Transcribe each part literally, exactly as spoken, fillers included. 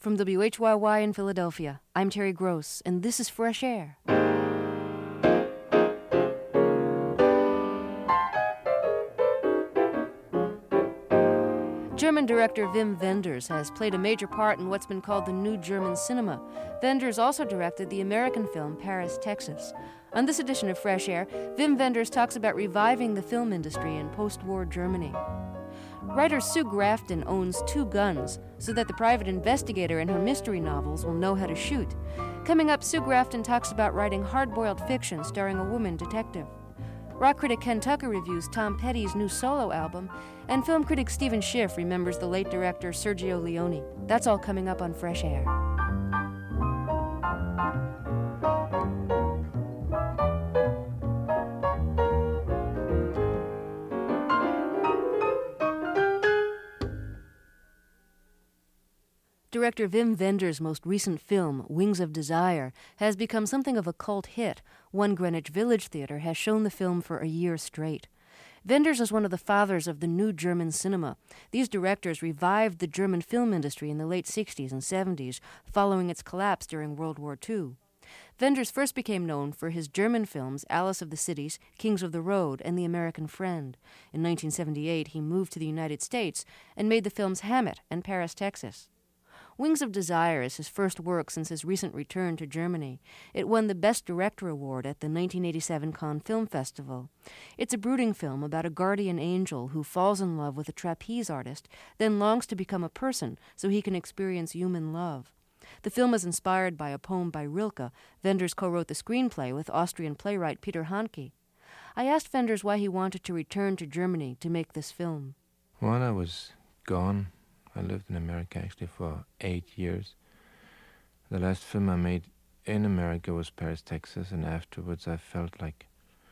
From W H Y Y in Philadelphia, I'm Terry Gross, and this is Fresh Air. German director Wim Wenders has played a major part in what's been called the New German Cinema. Wenders also directed the American film Paris, Texas. On this edition of Fresh Air, Wim Wenders talks about reviving the film industry in post-war Germany. Writer Sue Grafton owns two guns so that the private investigator in her mystery novels will know how to shoot. Coming up, Sue Grafton talks about writing hard-boiled fiction starring a woman detective. Rock critic Ken Tucker reviews Tom Petty's new solo album, and film critic Stephen Schiff remembers the late director Sergio Leone. That's all coming up on Fresh Air. Director Wim Wenders' most recent film, Wings of Desire, has become something of a cult hit. One Greenwich Village theater has shown the film for a year straight. Wenders is one of the fathers of the New German Cinema. These directors revived the German film industry in the late sixties and seventies, following its collapse during World War Two. Wenders first became known for his German films Alice of the Cities, Kings of the Road, and The American Friend. In nineteen seventy-eight, he moved to the United States and made the films Hammett and Paris, Texas. Wings of Desire is his first work since his recent return to Germany. It won the Best Director Award at the nineteen eighty-seven Cannes Film Festival. It's a brooding film about a guardian angel who falls in love with a trapeze artist, then longs to become a person so he can experience human love. The film is inspired by a poem by Rilke. Wenders co-wrote the screenplay with Austrian playwright Peter Handke. I asked Wenders why he wanted to return to Germany to make this film. While I was gone, I lived in America actually for eight years. The last film I made in America was Paris, Texas, and afterwards I felt like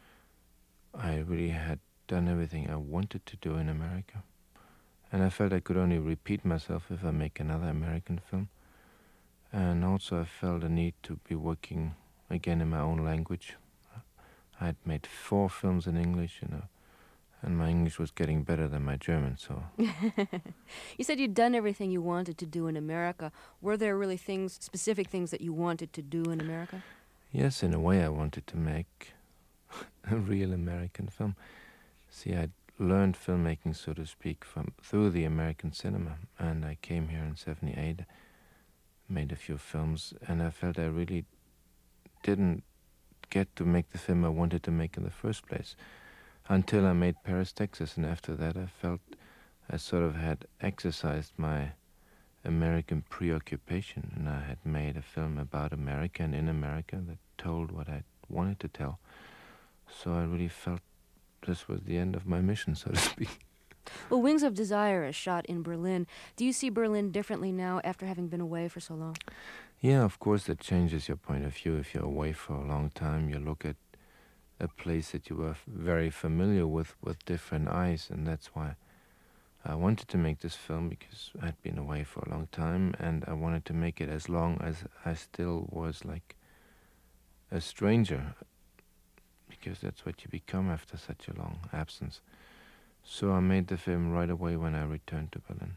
I really had done everything I wanted to do in America. And I felt I could only repeat myself if I make another American film. And also I felt a need to be working again in my own language. I had made four films in English, you know, and my English was getting better than my German, so... You said you'd done everything you wanted to do in America. Were there really things, specific things that you wanted to do in America? Yes, in a way I wanted to make a real American film. See, I'd learned filmmaking, so to speak, from through the American cinema, and I came here in seventy-eight, made a few films, and I felt I really didn't get to make the film I wanted to make in the first place. Until I made Paris, Texas, and after that I felt I sort of had exercised my American preoccupation, and I had made a film about America and in America that told what I wanted to tell. So I really felt this was the end of my mission, so to speak. Well, Wings of Desire is shot in Berlin. Do you see Berlin differently now after having been away for so long? Yeah, of course that changes your point of view. If you're away for a long time, you look at a place that you were f- very familiar with with different eyes, and that's why I wanted to make this film, because I'd been away for a long time and I wanted to make it as long as I still was like a stranger, because that's what you become after such a long absence. So I made the film right away when I returned to Berlin.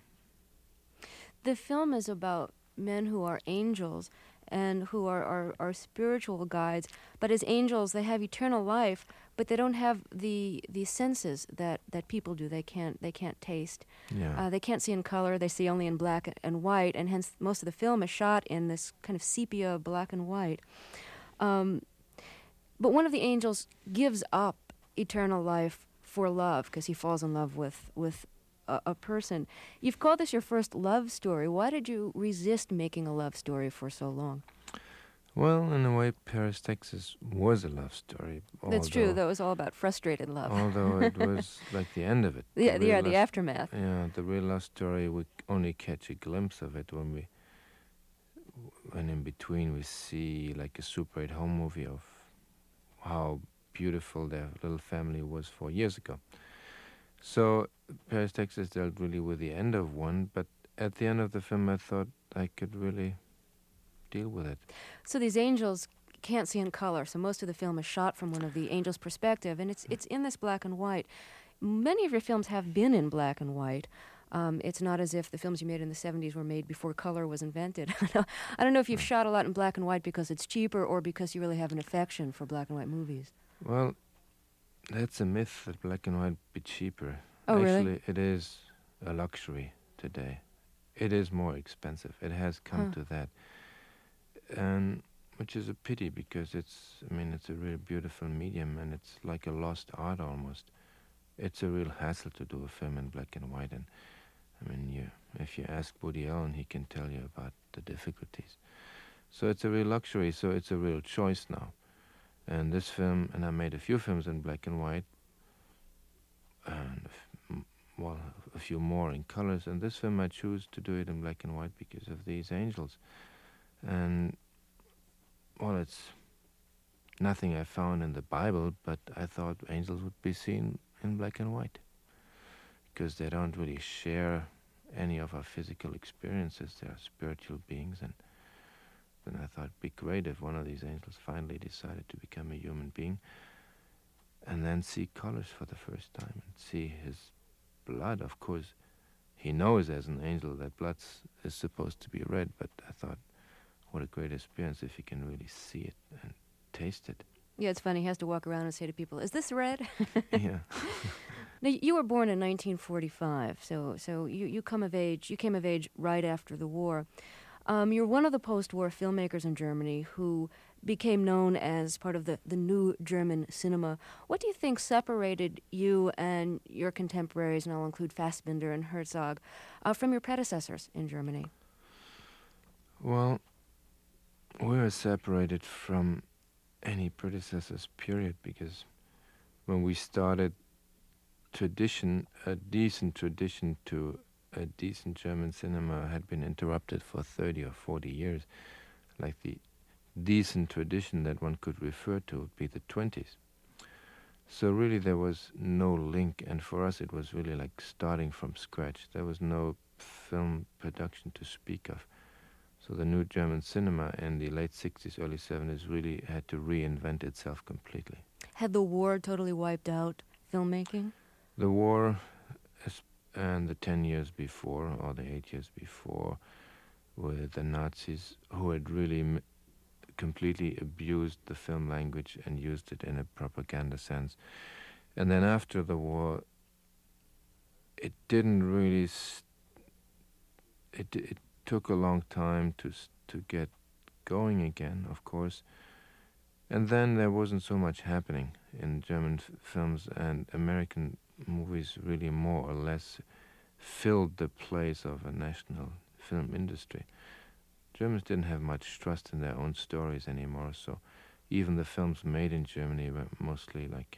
The film is about men who are angels and who are, are, are spiritual guides, but as angels they have eternal life, but they don't have the the senses that, that people do. They can't they can't taste. Yeah. Uh, they can't see in color. They see only in black and white, and hence most of the film is shot in this kind of sepia black and white. Um, but one of the angels gives up eternal life for love because he falls in love with with a, a person. You've called this your first love story. Why did you resist making a love story for so long? Well, in a way, Paris, Texas was a love story. That's true. That was all about frustrated love. Although it was like the end of it. Yeah, the, real yeah, the love- aftermath. Yeah, the real love story, we only catch a glimpse of it when we, when in between we see like a Super eight home movie of how beautiful their little family was four years ago. So Paris, Texas dealt really with the end of one, but at the end of the film I thought I could really deal with it. So these angels can't see in color, so most of the film is shot from one of the angels' perspective, and it's it's in this black and white. Many of your films have been in black and white. Um, it's not as if the films you made in the seventies were made before color was invented. I don't know if you've shot a lot in black and white because it's cheaper or because you really have an affection for black and white movies. Well, that's a myth that black and white be cheaper. Oh, really? Actually, it is a luxury today. It is more expensive. It has come Huh. to that. And which is a pity because it's, I mean, it's a really beautiful medium and it's like a lost art almost. It's a real hassle to do a film in black and white. And I mean, you, if you ask Woody Allen, he can tell you about the difficulties. So it's a real luxury, so it's a real choice now. And this film, and I made a few films in black and white, and f- m- well, a few more in colors. And this film I choose to do it in black and white because of these angels. And well, it's nothing I found in the Bible, but I thought angels would be seen in black and white because they don't really share any of our physical experiences. They are spiritual beings, and then I thought it'd be great if one of these angels finally decided to become a human being and then see colors for the first time and see his blood. Of course, he knows as an angel that blood is supposed to be red, but I thought, what a great experience if you can really see it and taste it. Yeah, it's funny. He has to walk around and say to people, "Is this red?" Yeah. Now, you were born in nineteen forty-five, so so you, you come of age. You came of age right after the war. Um, you're one of the post-war filmmakers in Germany who became known as part of the, the new German cinema. What do you think separated you and your contemporaries, and I'll include Fassbinder and Herzog, uh, from your predecessors in Germany? Well, we are separated from any predecessors, period, because when we started tradition, a decent tradition to a decent German cinema had been interrupted for thirty or forty years. Like the decent tradition that one could refer to would be the twenties. So really there was no link, and for us it was really like starting from scratch. There was no film production to speak of. So the new German cinema in the late sixties, early seventies really had to reinvent itself completely. Had the war totally wiped out filmmaking? The war and the ten years before, or the eight years before, with the Nazis, who had really m- completely abused the film language and used it in a propaganda sense. And then after the war, it didn't really... St- it, it took a long time to to get going again, of course. And then there wasn't so much happening in German f- films, and American movies really more or less filled the place of a national film industry. Germans didn't have much trust in their own stories anymore, so even the films made in Germany were mostly like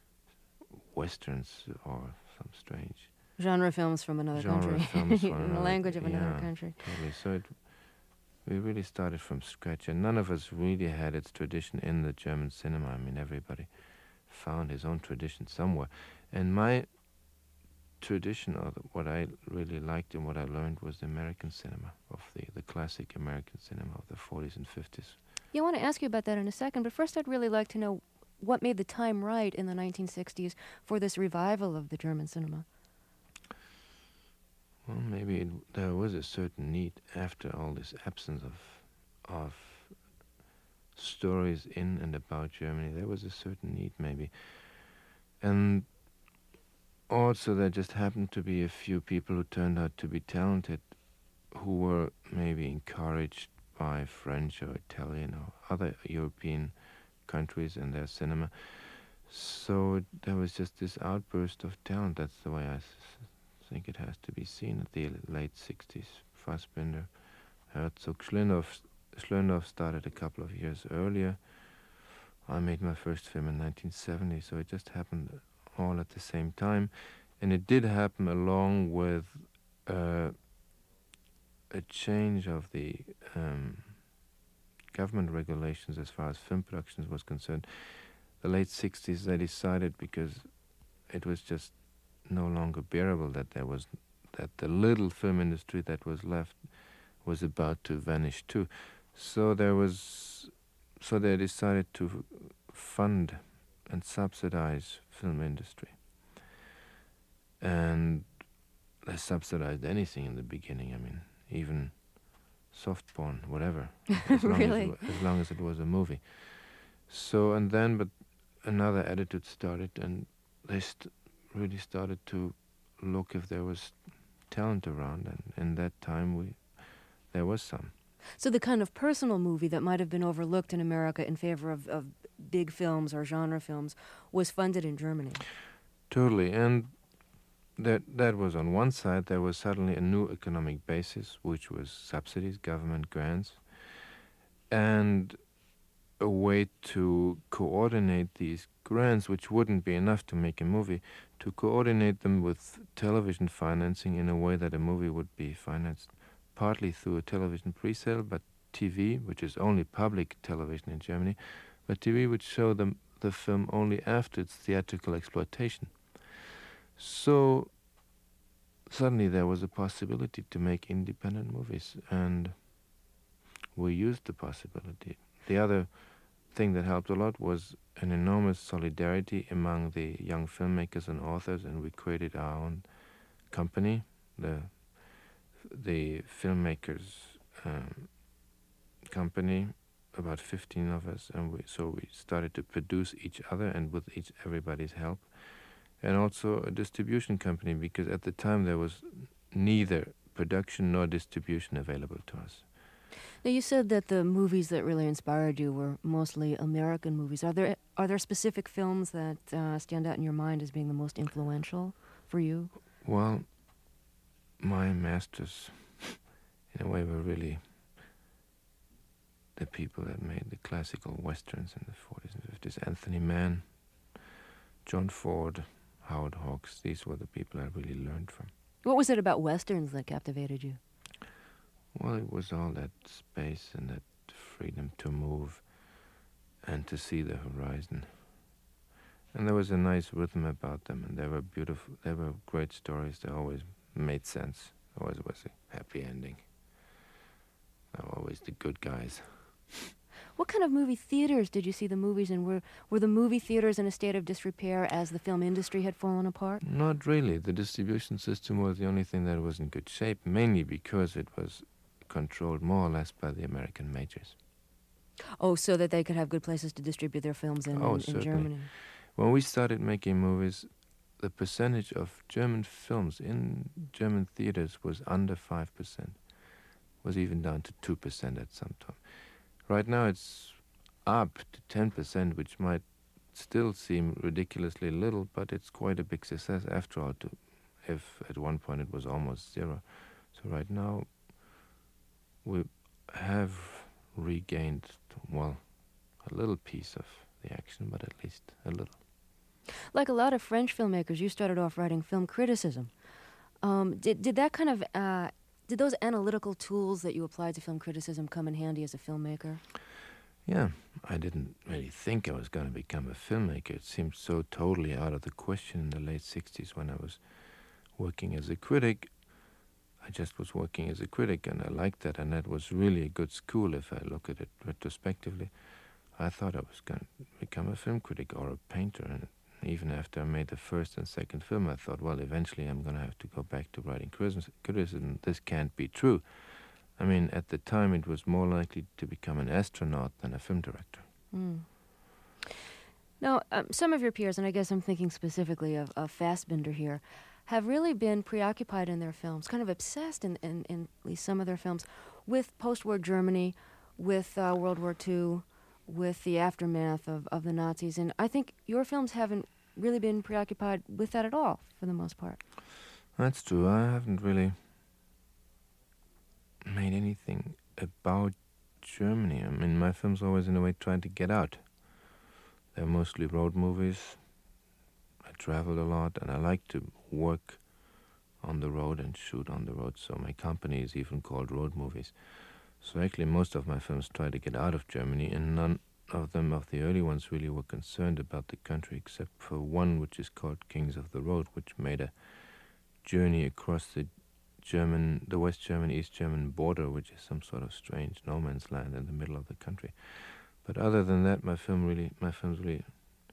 westerns or some strange Genre films from another genre country. films from in the another, language of another yeah, country. totally. So it, we really started from scratch, and none of us really had its tradition in the German cinema. I mean, everybody found his own tradition somewhere. And my tradition, or the, what I really liked and what I learned, was the American cinema, of the, the classic American cinema of the forties and fifties. Yeah, I want to ask you about that in a second, but first I'd really like to know what made the time right in the nineteen sixties for this revival of the German cinema. Well, maybe it, there was a certain need after all this absence of of stories in and about Germany. There was a certain need, maybe, and also there just happened to be a few people who turned out to be talented, who were maybe encouraged by French or Italian or other European countries in their cinema. So there was just this outburst of talent. That's the way I s- think it has to be seen at the late sixties. Fassbinder, Herzog, Schlöndorff. Schlöndorff started a couple of years earlier. I made my first film in nineteen seventy, so it just happened all at the same time. And it did happen along with uh, a change of the um, government regulations as far as film productions was concerned. The late sixties, they decided, because it was just no longer bearable that there was that the little film industry that was left was about to vanish too. So there was, so they decided to fund and subsidize film industry. And they subsidized anything in the beginning. I mean, even soft porn, whatever, as long as, it, Really? wa- as long as it was a movie. So, and then, but another attitude started, and they st- really started to look if there was talent around, and in that time we there was some. So the kind of personal movie that might have been overlooked in America in favor of, of big films or genre films was funded in Germany. Totally, and that that was on one side. There was suddenly a new economic basis, which was subsidies, government grants, and a way to coordinate these grants, which wouldn't be enough to make a movie, to coordinate them with television financing in a way that a movie would be financed partly through a television presale, but T V, which is only public television in Germany, but T V would show them the film only after its theatrical exploitation. So suddenly there was a possibility to make independent movies, and we used the possibility. The other thing that helped a lot was an enormous solidarity among the young filmmakers and authors, and we created our own company, the the filmmakers um, company, about fifteen of us, and we, so we started to produce each other and with each everybody's help, and also a distribution company, because at the time there was neither production nor distribution available to us. Now, you said that the movies that really inspired you were mostly American movies. Are there are there specific films that uh, stand out in your mind as being the most influential for you? Well, my masters, in a way, were really the people that made the classical westerns in the forties and fifties. Anthony Mann, John Ford, Howard Hawks. These were the people I really learned from. What was it about westerns that captivated you? Well, it was all that space and that freedom to move and to see the horizon. And there was a nice rhythm about them, and they were beautiful. They were great stories. They always made sense. Always was a happy ending. They were always the good guys. What kind of movie theaters did you see the movies in? Were, were the movie theaters in a state of disrepair as the film industry had fallen apart? Not really. The distribution system was the only thing that was in good shape, mainly because it was controlled more or less by the American majors. Oh, so that they could have good places to distribute their films in, Oh, in, in certainly. Germany. When we started making movies, the percentage of German films in German theaters was under five percent, was even down to two percent at some time. Right now it's up to ten percent, which might still seem ridiculously little, but it's quite a big success after all, to, if at one point it was almost zero. So right now we have regained, well, a little piece of the action, but at least a little. Like a lot of French filmmakers, you started off writing film criticism. Um, did did that kind of uh, did those analytical tools that you applied to film criticism come in handy as a filmmaker? Yeah, I didn't really think I was going to become a filmmaker. It seemed so totally out of the question in the late sixties when I was working as a critic. I just was working as a critic, and I liked that, and that was really a good school if I look at it retrospectively. I thought I was going to become a film critic or a painter, and even after I made the first and second film, I thought, well, eventually I'm going to have to go back to writing criticism. This can't be true. I mean, at the time, it was more likely to become an astronaut than a film director. Mm. Now, um, some of your peers, and I guess I'm thinking specifically of, of Fassbinder here, have really been preoccupied in their films, kind of obsessed in, in, in at least some of their films, with post-war Germany, with uh, World War Two, with the aftermath of, of the Nazis. And I think your films haven't really been preoccupied with that at all, for the most part. That's true. I haven't really made anything about Germany. I mean, my films always, in a way, tried to get out. They're mostly road movies. I traveled a lot, and I like to work on the road and shoot on the road, so my company is even called Road Movies. So actually most of my films try to get out of Germany, and none of them, of the early ones, really were concerned about the country, except for one which is called Kings of the Road, which made a journey across the German, the West German, East German border, which is some sort of strange no man's land in the middle of the country. But other than that, my film really, my films really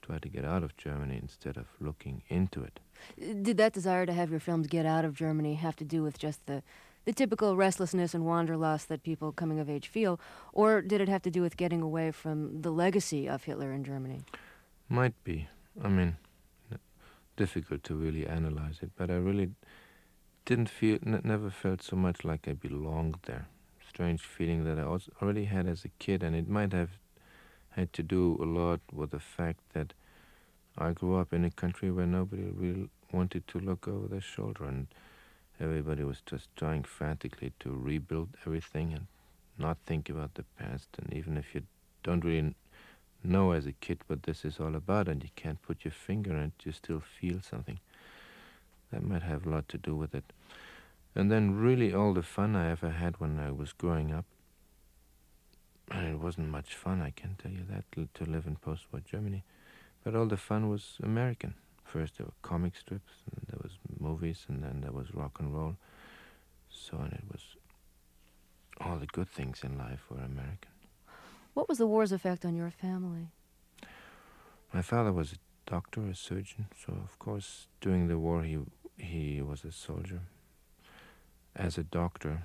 try to get out of Germany instead of looking into it. Did that desire to have your films get out of Germany have to do with just the, the typical restlessness and wanderlust that people coming of age feel, or did it have to do with getting away from the legacy of Hitler in Germany? Might be. I mean, difficult to really analyze it, but I really didn't feel, n- never felt so much like I belonged there. Strange feeling that I also already had as a kid, and it might have had to do a lot with the fact that I grew up in a country where nobody really wanted to look over their shoulder, and everybody was just trying frantically to rebuild everything and not think about the past. And even if you don't really know as a kid what this is all about and you can't put your finger on it, you still feel something. That might have a lot to do with it. And then really all the fun I ever had when I was growing up, and it wasn't much fun, I can tell you that, to live in post-war Germany, but all the fun was American. First there were comic strips, and there was movies, and then there was rock and roll. So, and it was, all the good things in life were American. What was the war's effect on your family? My father was a doctor, a surgeon, so of course during the war he he was a soldier as a doctor,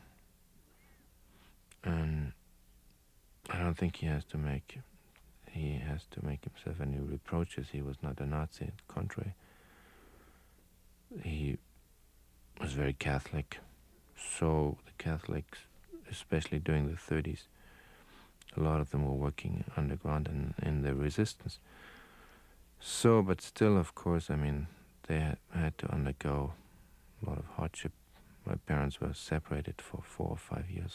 and I don't think he has to make he has to make himself any reproaches. He was not a Nazi, contrary. He was very Catholic, so the Catholics, especially during the thirties, a lot of them were working underground and in the resistance. So, but still, of course, I mean, they had, had to undergo a lot of hardship. My parents were separated for four or five years.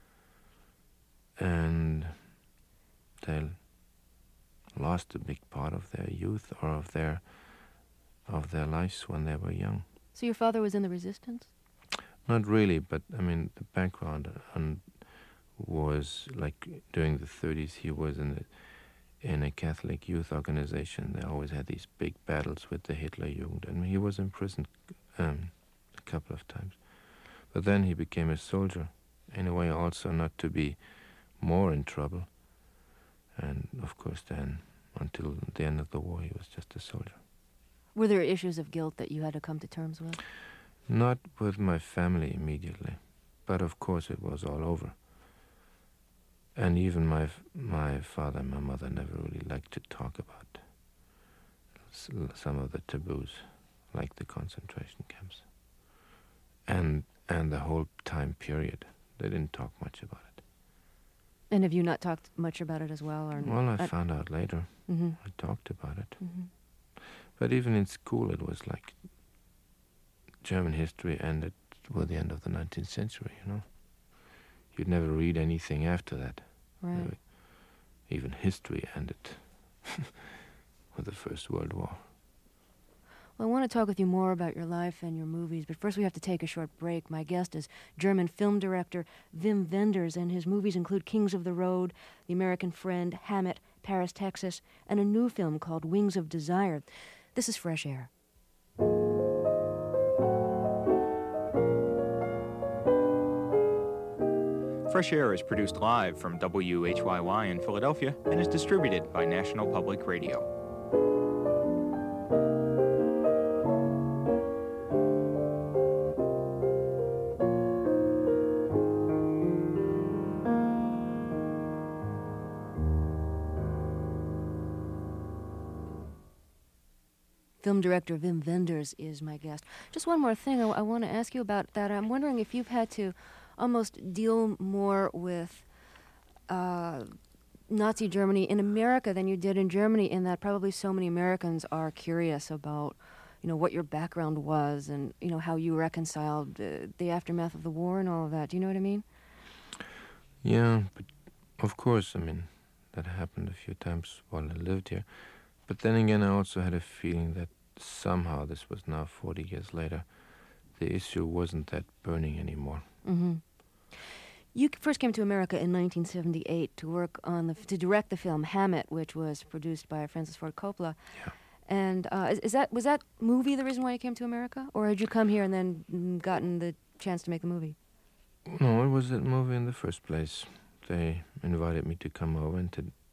And they lost a big part of their youth or of their of their lives when they were young. So your father was in the resistance? Not really, but I mean, the background and was like during the thirties, he was in a, in a Catholic youth organization. They always had these big battles with the Hitlerjugend, and he was imprisoned um, a couple of times. But then he became a soldier, in a way also not to be more in trouble. And of course then, until the end of the war, he was just a soldier. Were there issues of guilt that you had to come to terms with? Not with my family immediately, but of course it was all over. And even my my father and my mother never really liked to talk about some of the taboos, like the concentration camps. And and the whole time period, they didn't talk much about it. And have you not talked much about it as well? Or Well, I uh, found out later. Mm-hmm. I talked about it. Mm-hmm. But even in school, it was like German history ended with the end of the nineteenth century, you know. You'd never read anything after that. Right. Uh, even history ended with the First World War. Well, I want to talk with you more about your life and your movies, but first we have to take a short break. My guest is German film director Wim Wenders, and his movies include Kings of the Road, The American Friend, Hammett, Paris, Texas, and a new film called Wings of Desire. This is Fresh Air. Fresh Air is produced live from W H Y Y in Philadelphia and is distributed by National Public Radio. Film director Wim Wenders is my guest. Just one more thing I, I want to ask you about that. I'm wondering if you've had to almost deal more with uh, Nazi Germany in America than you did in Germany, in that probably so many Americans are curious about, you know, what your background was and, you know, how you reconciled uh, the aftermath of the war and all of that. Do you know what I mean? Yeah, but of course, I mean, that happened a few times while I lived here. But then again, I also had a feeling that somehow, this was now forty years later, the issue wasn't that burning anymore. Mm-hmm. You first came to America in nineteen seventy-eight to work on the to direct the film Hammett, which was produced by Francis Ford Coppola. Yeah. And uh, is, is that was that movie the reason why you came to America, or had you come here and then mm, gotten the chance to make the movie? No, it was that movie in the first place. They invited me to come over and to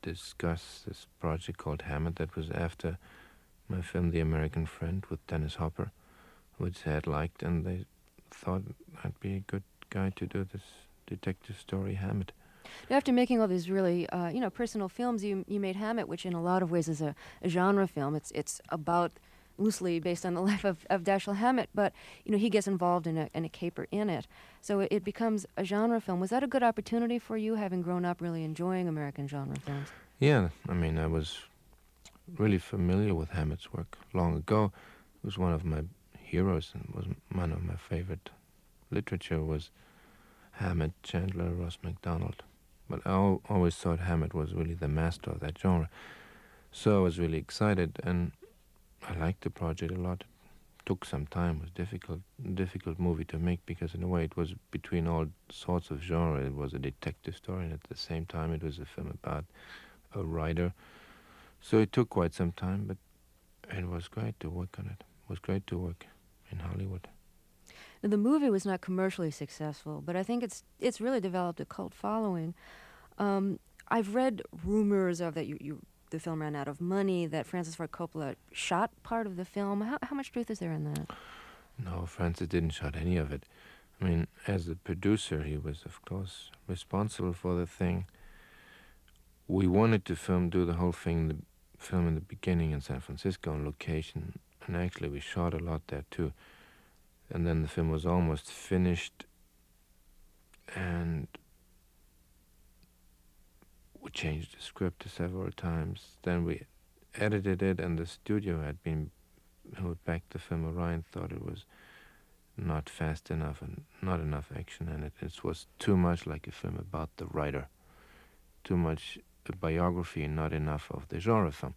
discuss this project called Hammett that was after my film The American Friend with Dennis Hopper, which they had liked, and they thought I'd be a good guy to do this detective story, Hammett. Now, after making all these really, uh, you know, personal films, you you made Hammett, which in a lot of ways is a, a genre film. It's it's about loosely based on the life of, of Dashiell Hammett, but you know he gets involved in a in a caper in it, so it, it becomes a genre film. Was that a good opportunity for you, having grown up really enjoying American genre films? Yeah, I mean, I was really familiar with Hammett's work long ago. He was one of my heroes and was one of my favorite literature was Hammett, Chandler, Ross Macdonald. But I al- always thought Hammett was really the master of that genre. So I was really excited, and I liked the project a lot. It took some time. It was difficult, difficult movie to make because in a way it was between all sorts of genre. It was a detective story, and at the same time it was a film about a writer. So it took quite some time, but it was great to work on it. It was great to work in Hollywood. Now, the movie was not commercially successful, but I think it's it's really developed a cult following. Um, I've read rumors of that you, you the film ran out of money, that Francis Ford Coppola shot part of the film. How, how much truth is there in that? No, Francis didn't shot any of it. I mean, as the producer, he was, of course, responsible for the thing. We wanted to film, do the whole thing, the film in the beginning in San Francisco on location, and actually we shot a lot there too. And then the film was almost finished, and we changed the script several times. Then we edited it, and the studio had been, who had backed the film, Orion, thought it was not fast enough and not enough action in it. It was too much like a film about the writer, too much a biography and not enough of the genre film.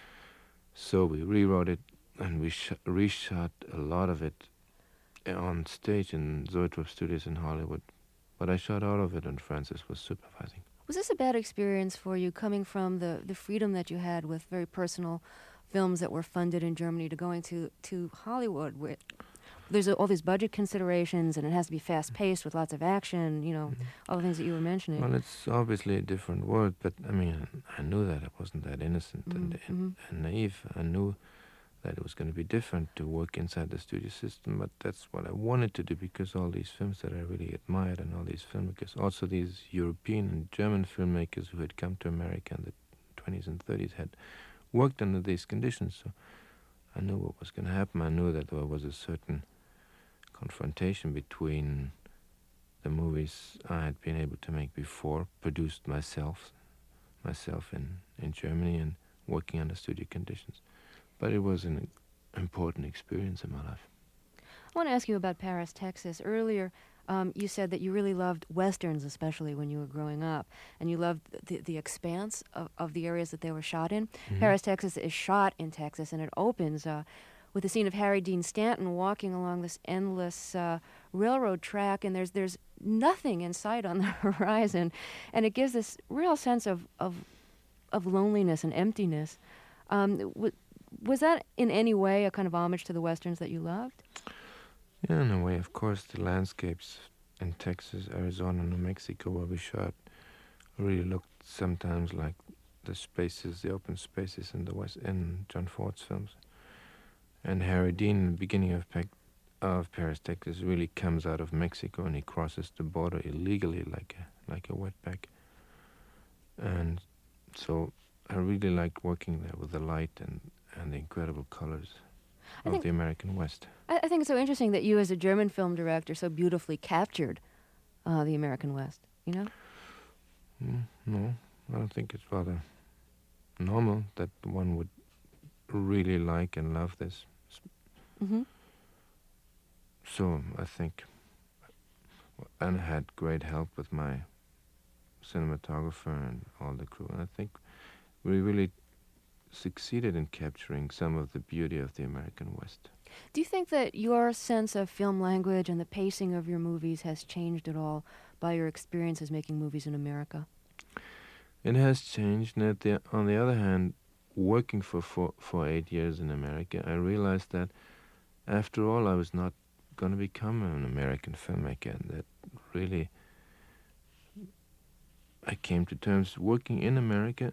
So we rewrote it, and we sh- reshot a lot of it on stage in Zoetrope Studios in Hollywood. But I shot all of it, and Francis was supervising. Was this a bad experience for you, coming from the, the freedom that you had with very personal films that were funded in Germany to going to, to Hollywood, where there's a, all these budget considerations, and it has to be fast-paced with lots of action, you know, mm-hmm. all the things that you were mentioning? Well, it's obviously a different world, but, I mean, I knew that. I wasn't that innocent mm-hmm. and, mm-hmm. and naive. I knew that it was going to be different to work inside the studio system, but that's what I wanted to do, because all these films that I really admired and all these filmmakers, also these European and German filmmakers who had come to America in the twenties and thirties, had worked under these conditions. So I knew what was going to happen. I knew that there was a certain confrontation between the movies I had been able to make before, produced myself, myself in, in Germany, and working under studio conditions. But it was an important experience in my life. I want to ask you about Paris, Texas. Earlier, um, you said that you really loved Westerns, especially when you were growing up, and you loved the, the expanse of, of the areas that they were shot in. Mm-hmm. Paris, Texas is shot in Texas, and it opens uh, with the scene of Harry Dean Stanton walking along this endless uh, railroad track, and there's there's nothing in sight on the horizon, and it gives this real sense of of, of loneliness and emptiness. Um, w- Was that in any way a kind of homage to the Westerns that you loved? Yeah, in a way, of course. The landscapes in Texas, Arizona, New Mexico, where we shot, really looked sometimes like the spaces, the open spaces in the West, in John Ford's films. And Harry Dean, in the beginning of, Pe- of Paris, Texas, really comes out of Mexico, and he crosses the border illegally like a, like a wetback. And so I really liked working there with the light and and the incredible colors I of think, the American West. I, I think it's so interesting that you, as a German film director, so beautifully captured uh, the American West, you know? Mm, no, I don't think it's rather normal that one would really like and love this. Mm-hmm. So I think, and I had great help with my cinematographer and all the crew, and I think we really succeeded in capturing some of the beauty of the American West. Do you think that your sense of film language and the pacing of your movies has changed at all by your experiences making movies in America? It has changed, and at the, on the other hand, working for, for, for eight years in America, I realized that after all I was not going to become an American filmmaker, and that really I came to terms working in America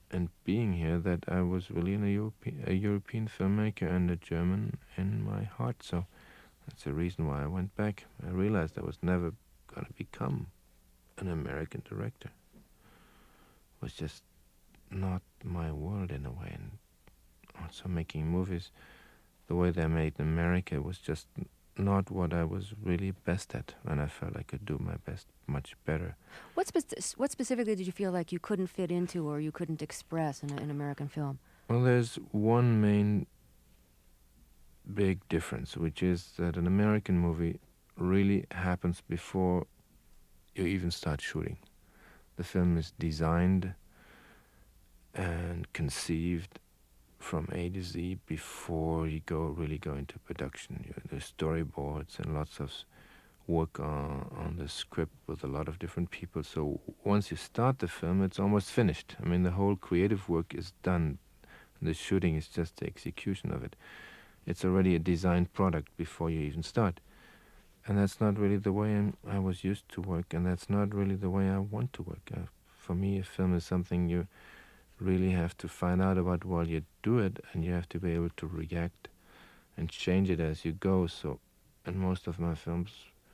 and being here that I was really an, a, Europe- a European filmmaker and a German in my heart. So that's the reason why I went back. I realized I was never going to become an American director. It was just not my world in a way. And also making movies the way they're made in America was just not what I was really best at, and I felt I could do my best much better. What, spe- what specifically did you feel like you couldn't fit into or you couldn't express in an American film? Well, there's one main big difference, which is that an American movie really happens before you even start shooting. The film is designed and conceived from A to Z before you go really go into production. You, there's storyboards and lots of work on, on the script with a lot of different people. So once you start the film, it's almost finished. I mean, the whole creative work is done. The shooting is just the execution of it. It's already a designed product before you even start. And that's not really the way I'm, I was used to work, and that's not really the way I want to work. Uh, for me, a film is something you really have to find out about while you do it, and you have to be able to react and change it as you go. So, and most of my films,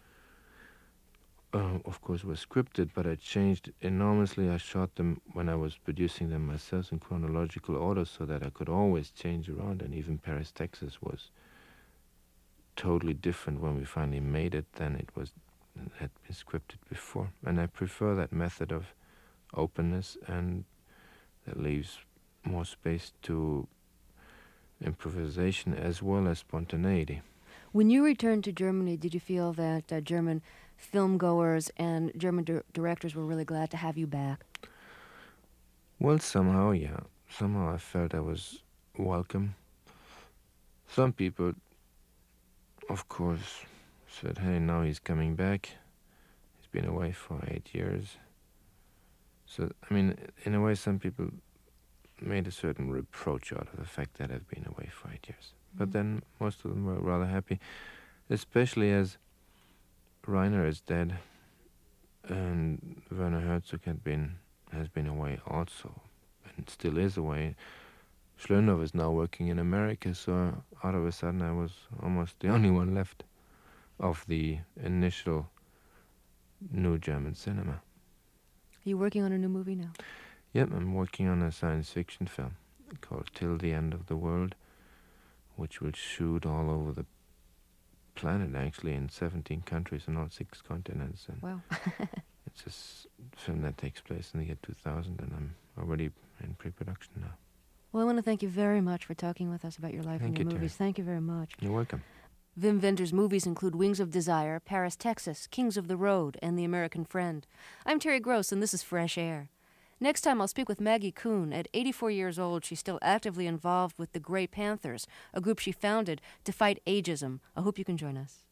uh, of course, were scripted, but I changed enormously. I shot them when I was producing them myself in chronological order so that I could always change around, and even Paris, Texas was totally different when we finally made it than it was had been scripted before. And I prefer that method of openness, and that leaves more space to improvisation as well as spontaneity. When you returned to Germany, did you feel that uh, German filmgoers and German di- directors were really glad to have you back? Well, somehow, yeah. Somehow I felt I was welcome. Some people, of course, said, hey, now he's coming back. He's been away for eight years. So, I mean, in a way, some people made a certain reproach out of the fact that I've been away for eight years. Mm-hmm. But then most of them were rather happy, especially as Reiner is dead and Werner Herzog had been has been away also, and still is away. Schloenow is now working in America, so out of a sudden I was almost the only one left of the initial new German cinema. Are you working on a new movie now? Yep, I'm working on a science fiction film called Till the End of the World, which will shoot all over the planet, actually, in seventeen countries and all six continents. And wow. It's a s- film that takes place in the year two thousand, and I'm already in pre-production now. Well, I want to thank you very much for talking with us about your life Thank and your you, movies. Terry. Thank you very much. You're welcome. Wim Wenders' movies include Wings of Desire, Paris, Texas, Kings of the Road, and The American Friend. I'm Terry Gross, and this is Fresh Air. Next time, I'll speak with Maggie Kuhn. At eighty-four years old, she's still actively involved with the Grey Panthers, a group she founded to fight ageism. I hope you can join us.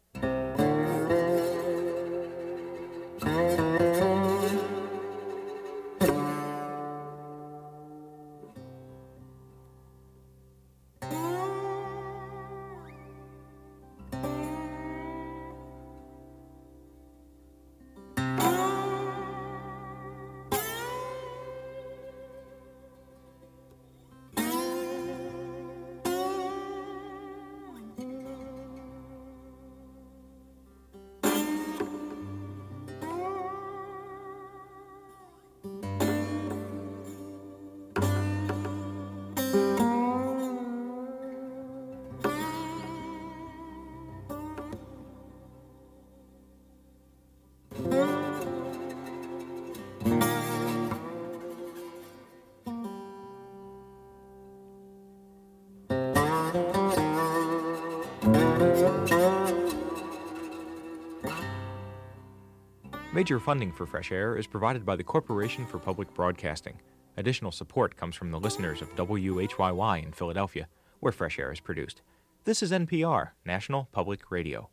Major funding for Fresh Air is provided by the Corporation for Public Broadcasting. Additional support comes from the listeners of W H Y Y in Philadelphia, where Fresh Air is produced. This is N P R, National Public Radio.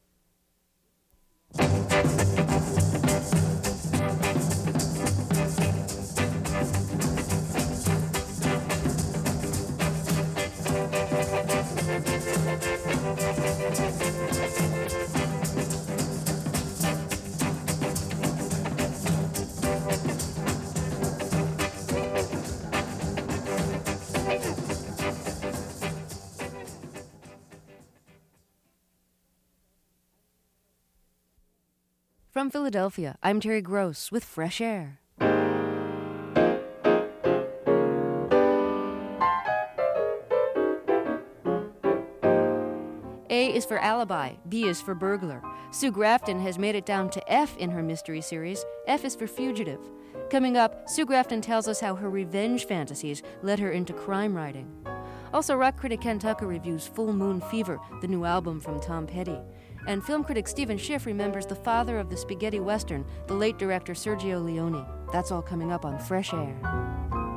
From Philadelphia, I'm Terry Gross with Fresh Air. A is for alibi, B is for burglar. Sue Grafton has made it down to F in her mystery series. F is for fugitive. Coming up, Sue Grafton tells us how her revenge fantasies led her into crime writing. Also, rock critic Ken Tucker reviews Full Moon Fever, the new album from Tom Petty. And film critic Stephen Schiff remembers the father of the spaghetti western, the late director Sergio Leone. That's all coming up on Fresh Air.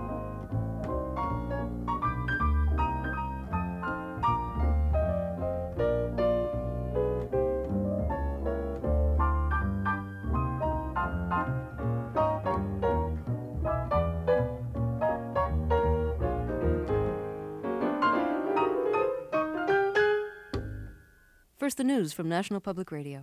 First, the news from National Public Radio.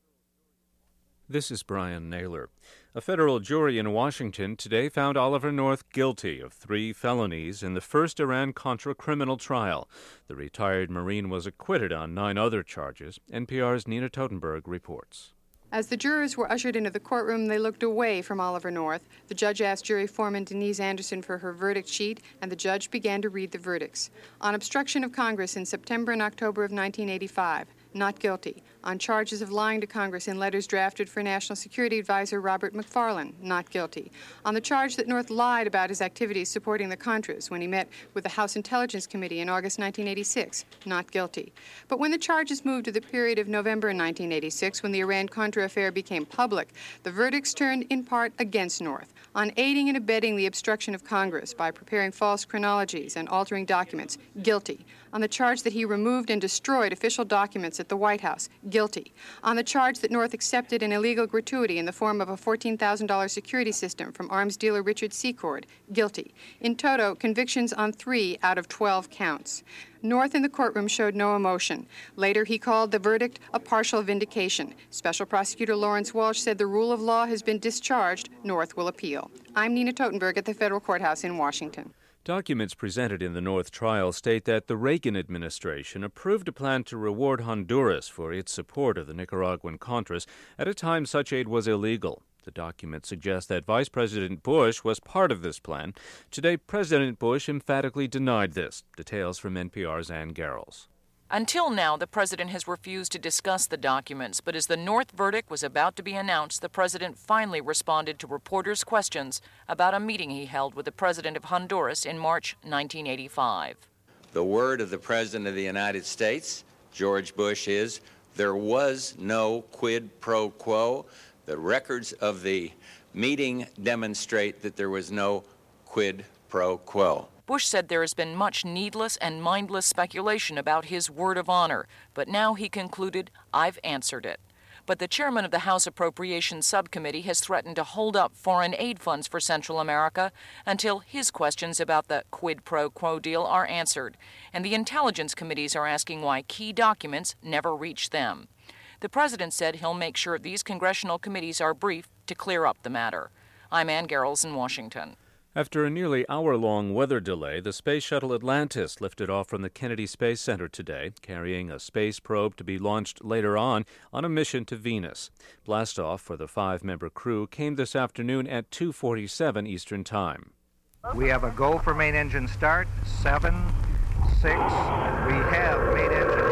This is Brian Naylor. A federal jury in Washington today found Oliver North guilty of three felonies in the first Iran-Contra criminal trial. The retired Marine was acquitted on nine other charges. N P R's Nina Totenberg reports. As the jurors were ushered into the courtroom, they looked away from Oliver North. The judge asked jury foreman Denise Anderson for her verdict sheet, and the judge began to read the verdicts. On obstruction of Congress in September and October of nineteen eighty-five, not guilty. On charges of lying to Congress in letters drafted for National Security Advisor Robert McFarlane, not guilty. On the charge that North lied about his activities supporting the Contras when he met with the House Intelligence Committee in August nineteen eighty-six, not guilty. But when the charges moved to the period of November nineteen eighty-six, when the Iran-Contra affair became public, the verdicts turned in part against North, on aiding and abetting the obstruction of Congress by preparing false chronologies and altering documents, guilty. On the charge that he removed and destroyed official documents at the White House, guilty. On the charge that North accepted an illegal gratuity in the form of a fourteen thousand dollars security system from arms dealer Richard Secord, guilty. In toto, convictions on three out of twelve counts. North in the courtroom showed no emotion. Later, he called the verdict a partial vindication. Special Prosecutor Lawrence Walsh said the rule of law has been discharged. North will appeal. I'm Nina Totenberg at the federal courthouse in Washington. Documents presented in the North trial state that the Reagan administration approved a plan to reward Honduras for its support of the Nicaraguan Contras at a time such aid was illegal. The documents suggest that Vice President Bush was part of this plan. Today, President Bush emphatically denied this. Details from N P R's Ann Garrels. Until now, the president has refused to discuss the documents, but as the North verdict was about to be announced, the president finally responded to reporters' questions about a meeting he held with the president of Honduras in March nineteen eighty-five. The word of the President of the United States, George Bush, is there was no quid pro quo. The records of the meeting demonstrate that there was no quid pro quo. Bush said there has been much needless and mindless speculation about his word of honor, but now he concluded, I've answered it. But the chairman of the House Appropriations Subcommittee has threatened to hold up foreign aid funds for Central America until his questions about the quid pro quo deal are answered, and the intelligence committees are asking why key documents never reach them. The president said he'll make sure these congressional committees are briefed to clear up the matter. I'm Ann Garrels in Washington. After a nearly hour-long weather delay, the space shuttle Atlantis lifted off from the Kennedy Space Center today, carrying a space probe to be launched later on on a mission to Venus. Blastoff for the five-member crew came this afternoon at two forty-seven Eastern Time. We have a go for main engine start, seven, six. We have main engine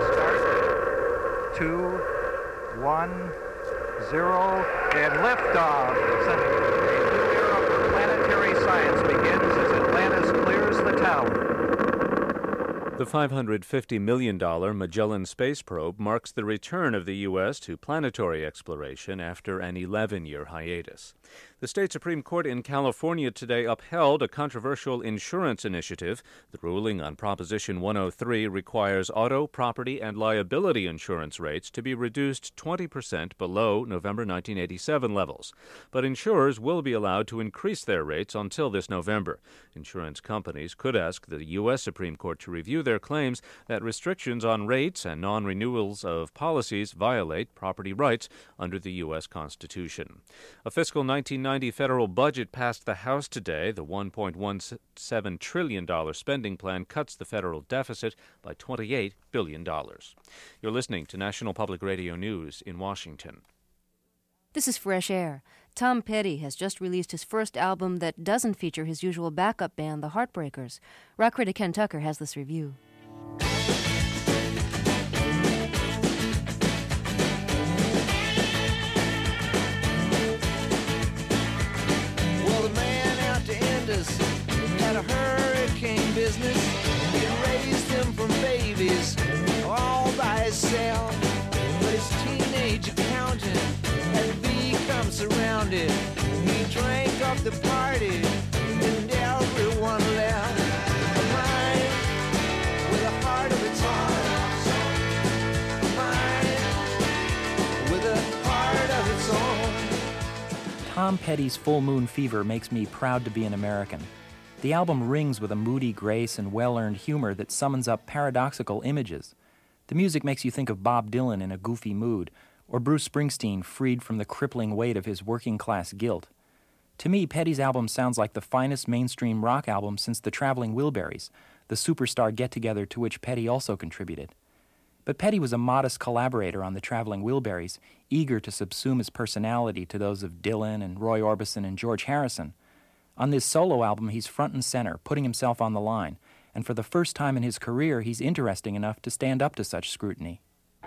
start, two, one, zero, and liftoff. A new era for planetary science begins as Atlantis clears the tower. The five hundred fifty million dollars Magellan space probe marks the return of the U S to planetary exploration after an eleven-year hiatus. The state Supreme Court in California today upheld a controversial insurance initiative. The ruling on Proposition one oh three requires auto, property, and liability insurance rates to be reduced twenty percent below November nineteen eighty-seven levels. But insurers will be allowed to increase their rates until this November. Insurance companies could ask the U S Supreme Court to review their claims that restrictions on rates and non-renewals of policies violate property rights under the U S Constitution. A fiscal nineteen ninety federal budget passed the House today. The one point one seven trillion dollars spending plan cuts the federal deficit by twenty-eight billion dollars. You're listening to National Public Radio News in Washington. This is Fresh Air. Tom Petty has just released his first album that doesn't feature his usual backup band, the Heartbreakers. Rock critic Ken Tucker has this review. Well, the man out to end us had a hurricane business. He raised him from babies all by himself. But his teenage accountant had become surrounded. He drank up the party and everyone left. A mind with a heart of its own. A mind with a heart of its own. Tom Petty's Full Moon Fever makes me proud to be an American. The album rings with a moody grace and well-earned humor that summons up paradoxical images. The music makes you think of Bob Dylan in a goofy mood, or Bruce Springsteen freed from the crippling weight of his working-class guilt. To me, Petty's album sounds like the finest mainstream rock album since the Traveling Wilburys, the superstar get-together to which Petty also contributed. But Petty was a modest collaborator on the Traveling Wilburys, eager to subsume his personality to those of Dylan and Roy Orbison and George Harrison. On this solo album, he's front and center, putting himself on the line, and for the first time in his career, he's interesting enough to stand up to such scrutiny.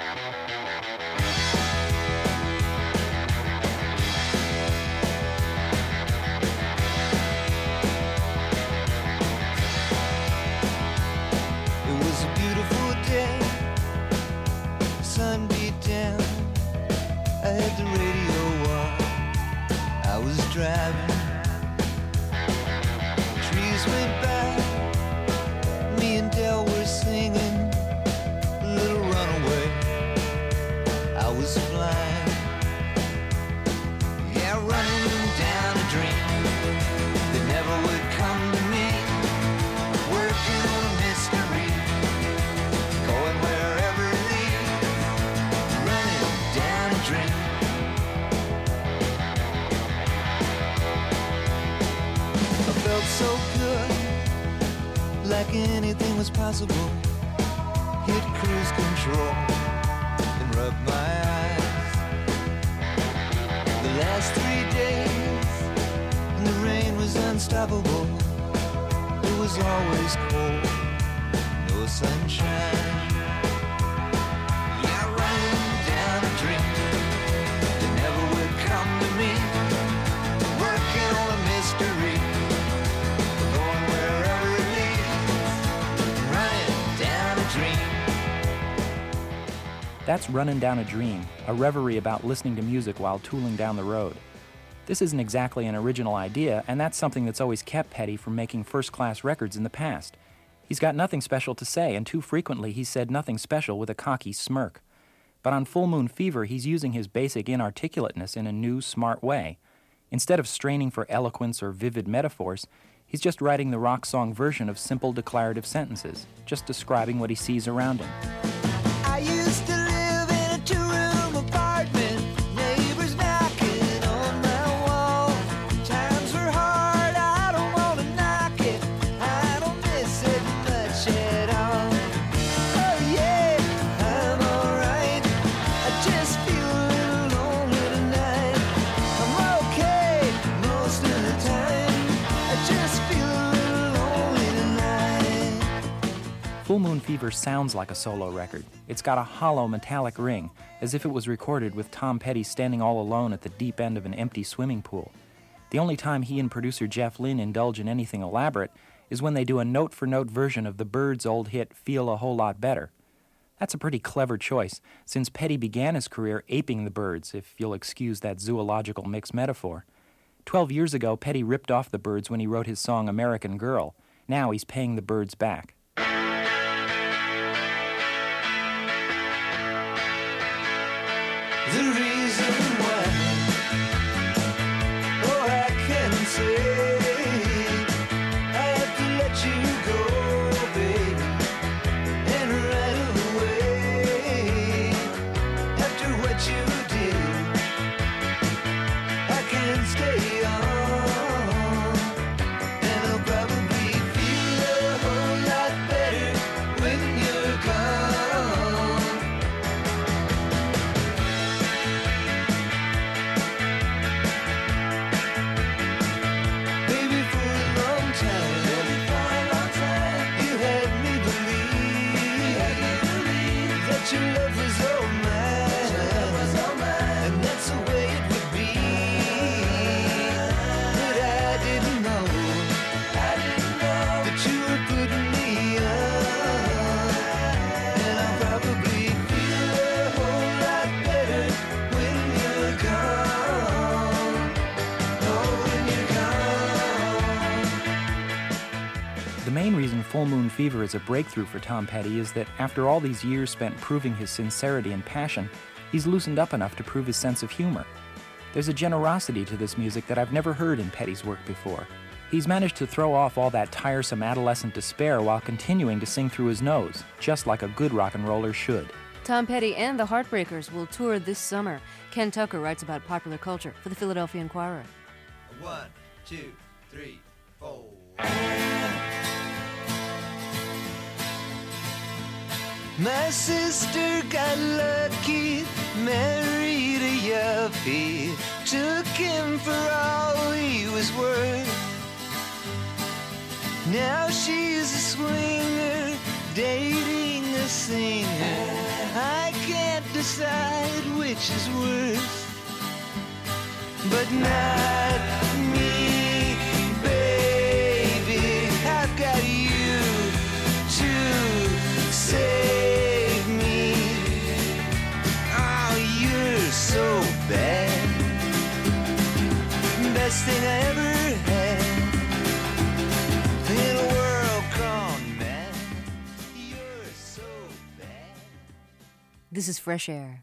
Sun beat down, I had the radio on, I was driving, trees went by, me and Del were singing, Little Runaway, I was flying, yeah, running down a dream that never would come to me, working on a mystery, going wherever it leads. I felt so good, like anything was possible. Hit cruise control and rub my eyes. The last three days, and the rain was unstoppable. It was always cold, no sunshine. That's Runnin' Down a Dream, a reverie about listening to music while tooling down the road. This isn't exactly an original idea, and that's something that's always kept Petty from making first-class records in the past. He's got nothing special to say, and too frequently he's said nothing special with a cocky smirk. But on Full Moon Fever, he's using his basic inarticulateness in a new, smart way. Instead of straining for eloquence or vivid metaphors, he's just writing the rock song version of simple declarative sentences, just describing what he sees around him. I used to live in a two-room apartment, neighbors knocking on my wall. Times were hard, I don't want to knock it, I don't miss it much at all. Oh yeah, I'm alright, I just feel a little lonely tonight. I'm okay most of the time, I just feel a little lonely tonight. Full Moon Fever sounds like a solo record. It's got a hollow metallic ring, as if it was recorded with Tom Petty standing all alone at the deep end of an empty swimming pool. The only time he and producer Jeff Lynne indulge in anything elaborate is when they do a note-for-note version of the Byrds' old hit Feel a Whole Lot Better. That's a pretty clever choice, since Petty began his career aping the Byrds, if you'll excuse that zoological mix metaphor. Twelve years ago, Petty ripped off the Byrds when he wrote his song American Girl. Now he's paying the Byrds back. The reason why, oh, I can say, I have to let you go, baby, and right away, after what you did, I can stay on, and I'll probably feel a whole lot The main reason Full Moon Fever is a breakthrough for Tom Petty is that after all these years spent proving his sincerity and passion, he's loosened up enough to prove his sense of humor. There's a generosity to this music that I've never heard in Petty's work before. He's managed to throw off all that tiresome adolescent despair while continuing to sing through his nose, just like a good rock and roller should. Tom Petty and the Heartbreakers will tour this summer. Ken Tucker writes about popular culture for the Philadelphia Inquirer. One, two, three, four. My sister got lucky, married a yuppie, took him for all he was worth. Now she's a swinger, dating a singer. I can't decide which is worse, but not me, baby. I've got you to save me. Oh, you're so bad. Best thing I ever had in a world gone mad. You're so bad. This is Fresh Air.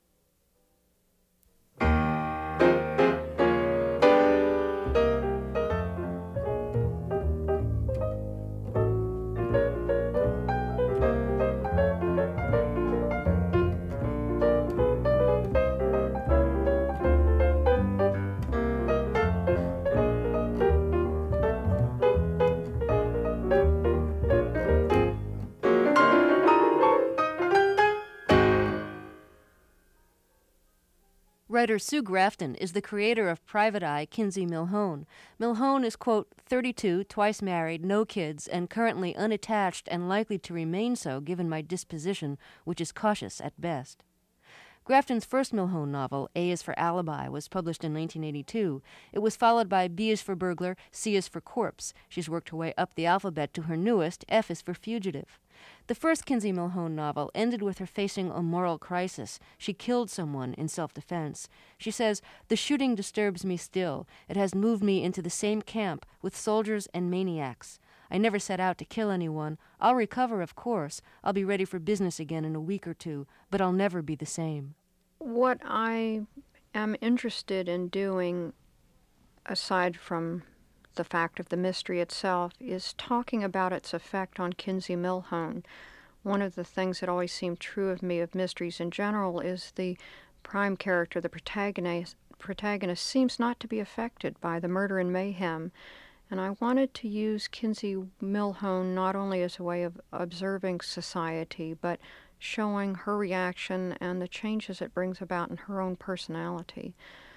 Writer Sue Grafton is the creator of Private Eye, Kinsey Milhone. Milhone is, quote, thirty-two, twice married, no kids, and currently unattached and likely to remain so given my disposition, which is cautious at best. Grafton's first Milhone novel, A is for Alibi, was published in nineteen eighty-two. It was followed by B is for Burglar, C is for Corpse. She's worked her way up the alphabet to her newest, F is for Fugitive. The first Kinsey Milhone novel ended with her facing a moral crisis. She killed someone in self-defense. She says, "The shooting disturbs me still. It has moved me into the same camp with soldiers and maniacs. I never set out to kill anyone. I'll recover, of course. I'll be ready for business again in a week or two, but I'll never be the same." What I am interested in doing, aside from the fact of the mystery itself, is talking about its effect on Kinsey Milhone. One of the things that always seemed true of me of mysteries in general is the prime character, the protagonist, protagonist seems not to be affected by the murder and mayhem. And I wanted to use Kinsey Milhone not only as a way of observing society, but showing her reaction and the changes it brings about in her own personality.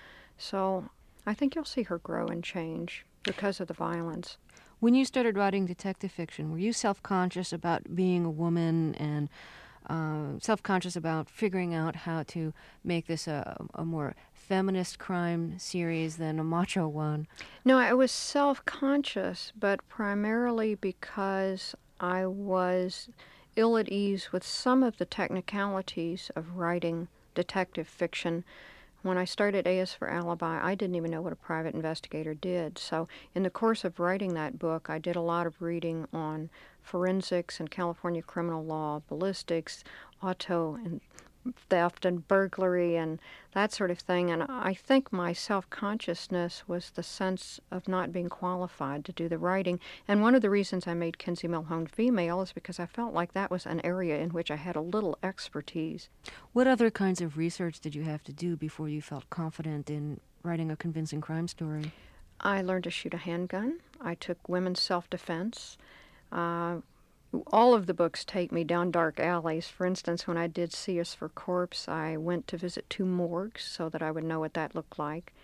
So I think you'll see her grow and change because of the violence. When you started writing detective fiction, were you self-conscious about being a woman and uh, self-conscious about figuring out how to make this a, a more feminist crime series than a macho one? No, I was self-conscious, but primarily because I was ill at ease with some of the technicalities of writing detective fiction. When I started A is for Alibi, I didn't even know what a private investigator did. So in the course of writing that book, I did a lot of reading on forensics and California criminal law, ballistics, auto and theft and burglary and that sort of thing. And I think my self-consciousness was the sense of not being qualified to do the writing. And one of the reasons I made Kinsey Milhone female is because I felt like that was an area in which I had a little expertise. What other kinds of research did you have to do before you felt confident in writing a convincing crime story? I learned to shoot a handgun. I took women's self-defense. Uh, All of the books take me down dark alleys. For instance, when I did C is for Corpse, I went to visit two morgues so that I would know what that looked like.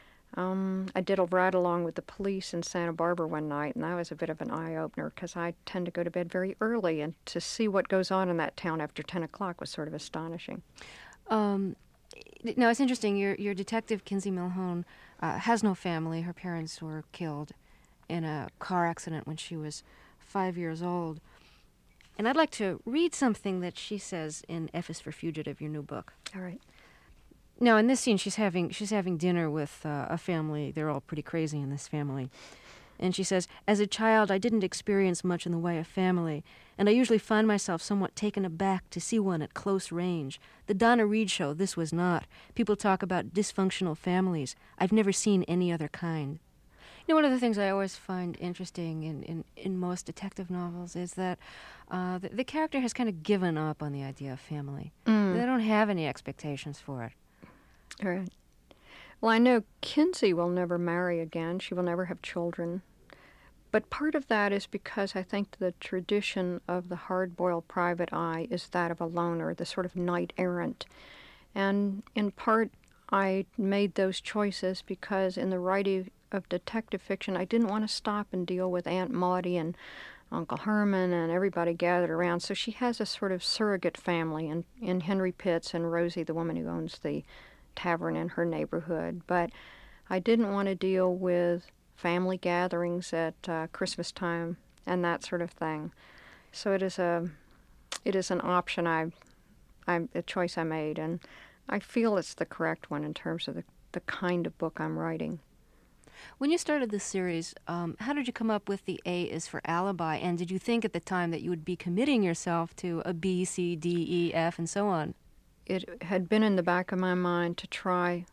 Um, I did a ride-along with the police in Santa Barbara one night, and that was a bit of an eye-opener because I tend to go to bed very early, and to see what goes on in that town after ten o'clock was sort of astonishing. Um, now, it's interesting. Your, your detective, Kinsey Milhone, uh, has no family. Her parents were killed in a car accident when she was five years old. And I'd like to read something that she says in F is for Fugitive, your new book. All right. Now, in this scene, she's having she's having dinner with uh, a family. They're all pretty crazy in this family. And she says, as a child, I didn't experience much in the way of family, and I usually find myself somewhat taken aback to see one at close range. The Donna Reed show, this was not. People talk about dysfunctional families. I've never seen any other kind. You know, one of the things I always find interesting in, in, in most detective novels is that uh, the, the character has kind of given up on the idea of family. Mm. They don't have any expectations for it. Right. Well, I know Kinsey will never marry again. She will never have children. But part of that is because I think the tradition of the hard-boiled private eye is that of a loner, the sort of knight-errant. And in part, I made those choices because in the writing of detective fiction, I didn't want to stop and deal with Aunt Maudie and Uncle Herman and everybody gathered around. So she has a sort of surrogate family in, in Henry Pitts and Rosie, the woman who owns the tavern in her neighborhood. But I didn't want to deal with family gatherings at uh, Christmas time and that sort of thing. So it is a, it is an option I, I, a choice I made, and I feel it's the correct one in terms of the, the kind of book I'm writing. When you started this series, um, how did you come up with the A is for alibi? And did you think at the time that you would be committing yourself to a B, C, D, E, F, and so on? It had been in the back of my mind to try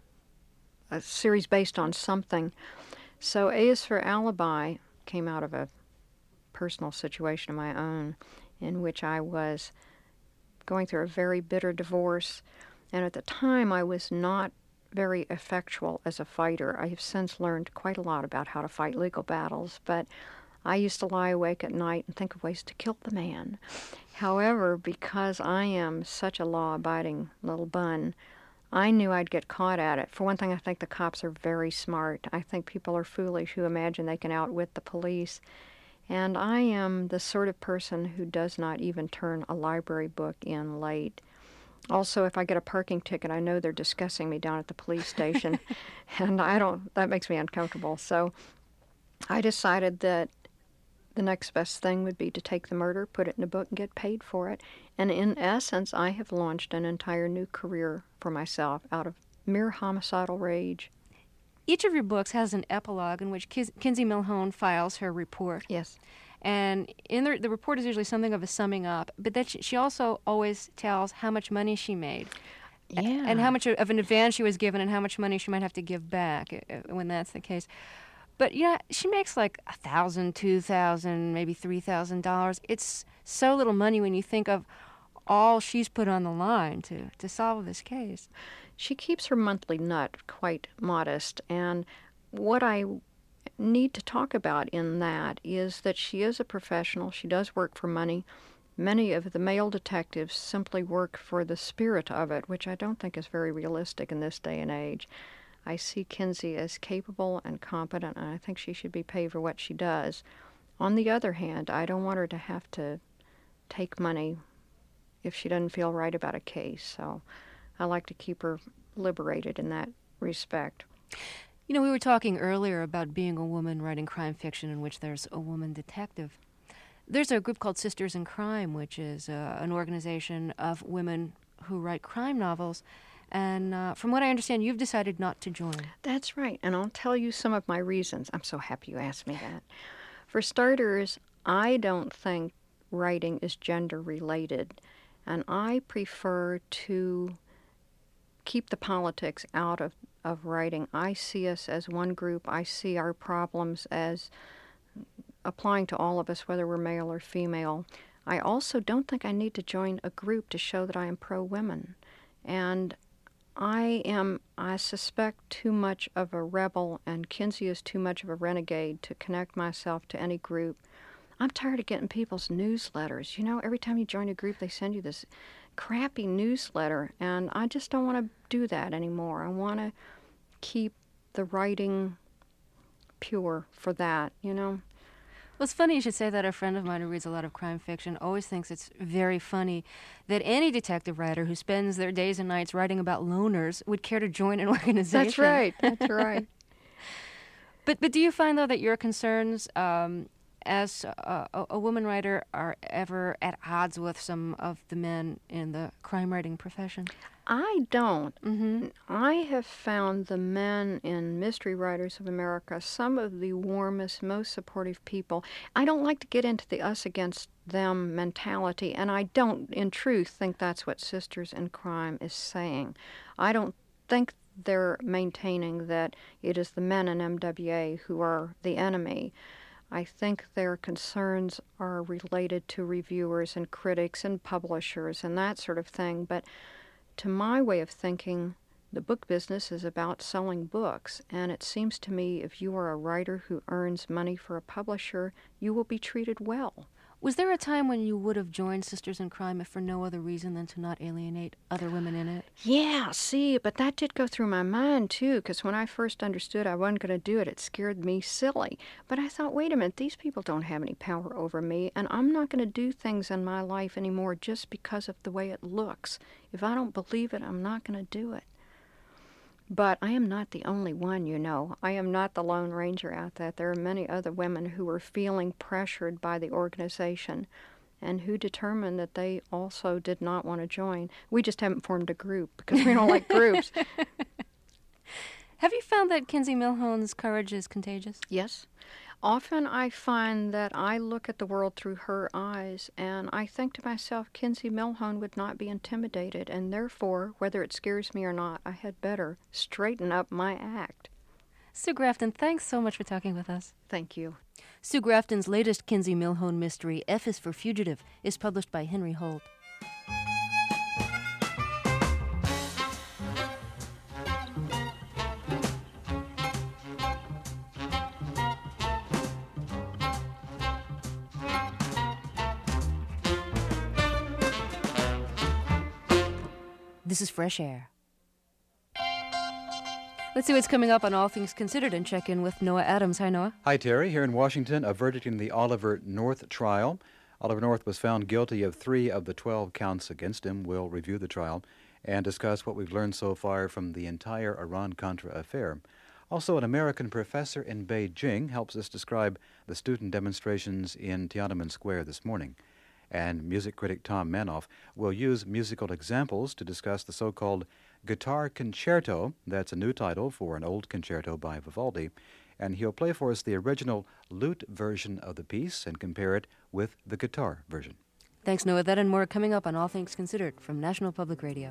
a series based on something. So A is for Alibi came out of a personal situation of my own in which I was going through a very bitter divorce. And at the time, I was not very effectual as a fighter. I have since learned quite a lot about how to fight legal battles, but I used to lie awake at night and think of ways to kill the man. However, because I am such a law-abiding little bun, I knew I'd get caught at it. For one thing, I think the cops are very smart. I think people are foolish who imagine they can outwit the police. And I am the sort of person who does not even turn a library book in late. Also, if I get a parking ticket, I know they're discussing me down at the police station, and I don't, that makes me uncomfortable. So I decided that the next best thing would be to take the murder, put it in a book, and get paid for it. And in essence, I have launched an entire new career for myself out of mere homicidal rage. Each of your books has an epilogue in which Kis- Kinsey Milhone files her report. Yes. And in the, the report is usually something of a summing up, but that she, she also always tells how much money she made. Yeah. And how much of an advance she was given and how much money she might have to give back when that's the case. But, yeah, she makes like a thousand, two thousand, maybe three thousand dollars. It's so little money when you think of all she's put on the line to, to solve this case. She keeps her monthly nut quite modest, and what I need to talk about in that is that she is a professional. She does work for money. Many of the male detectives simply work for the spirit of it, which I don't think is very realistic in this day and age. I see Kinsey as capable and competent, and I think she should be paid for what she does. On the other hand, I don't want her to have to take money if she doesn't feel right about a case. So I like to keep her liberated in that respect. You know, we were talking earlier about being a woman writing crime fiction in which there's a woman detective. There's a group called Sisters in Crime, which is uh, an organization of women who write crime novels. And uh, from what I understand, you've decided not to join. That's right, and I'll tell you some of my reasons. I'm so happy you asked me that. For starters, I don't think writing is gender-related, and I prefer to keep the politics out of, of writing. I see us as one group. I see our problems as applying to all of us, whether we're male or female. I also don't think I need to join a group to show that I am pro-women. And I am, I suspect, too much of a rebel, and Kinsey is too much of a renegade to connect myself to any group. I'm tired of getting people's newsletters. You know, every time you join a group, they send you this crappy newsletter, and I just don't want to do that anymore. I want to keep the writing pure for that, you know? Well, it's funny you should say that. A friend of mine who reads a lot of crime fiction always thinks it's very funny that any detective writer who spends their days and nights writing about loners would care to join an organization. That's right. That's right. But but do you find, though, that your concerns um, as a, a, a woman writer are ever at odds with some of the men in the crime writing profession? I don't. Mm-hmm. I have found the men in Mystery Writers of America some of the warmest, most supportive people. I don't like to get into the us against them mentality, and I don't, in truth, think that's what Sisters in Crime is saying. I don't think they're maintaining that it is the men in M W A who are the enemy. I think their concerns are related to reviewers and critics and publishers and that sort of thing. But to my way of thinking, the book business is about selling books. And it seems to me if you are a writer who earns money for a publisher, you will be treated well. Was there a time when you would have joined Sisters in Crime if for no other reason than to not alienate other women in it? Yeah, see, but that did go through my mind, too, because when I first understood I wasn't going to do it, it scared me silly. But I thought, wait a minute, these people don't have any power over me, and I'm not going to do things in my life anymore just because of the way it looks. If I don't believe it, I'm not going to do it. But I am not the only one, you know. I am not the Lone Ranger out there. There are many other women who are feeling pressured by the organization and who determined that they also did not want to join. We just haven't formed a group because we don't like groups. Have you found that Kinsey Millhone's courage is contagious? Yes. Often I find that I look at the world through her eyes, and I think to myself, Kinsey Millhone would not be intimidated, and therefore, whether it scares me or not, I had better straighten up my act. Sue Grafton, thanks so much for talking with us. Thank you. Sue Grafton's latest Kinsey Millhone mystery, F is for Fugitive, is published by Henry Holt. This is Fresh Air. Let's see what's coming up on All Things Considered and check in with Noah Adams. Hi, Noah. Hi, Terry. Here in Washington, a verdict in the Oliver North trial. Oliver North was found guilty of three of the twelve counts against him. We'll review the trial and discuss what we've learned so far from the entire Iran-Contra affair. Also, an American professor in Beijing helps us describe the student demonstrations in Tiananmen Square this morning. And music critic Tom Manoff will use musical examples to discuss the so-called Guitar Concerto. That's a new title for an old concerto by Vivaldi. And he'll play for us the original lute version of the piece and compare it with the guitar version. Thanks, Noah. That and more coming up on All Things Considered from National Public Radio.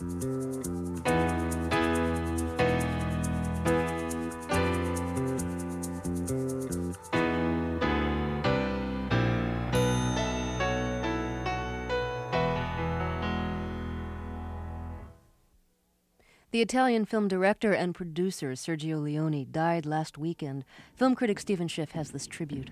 The Italian film director and producer Sergio Leone died last weekend. Film critic Stephen Schiff has this tribute.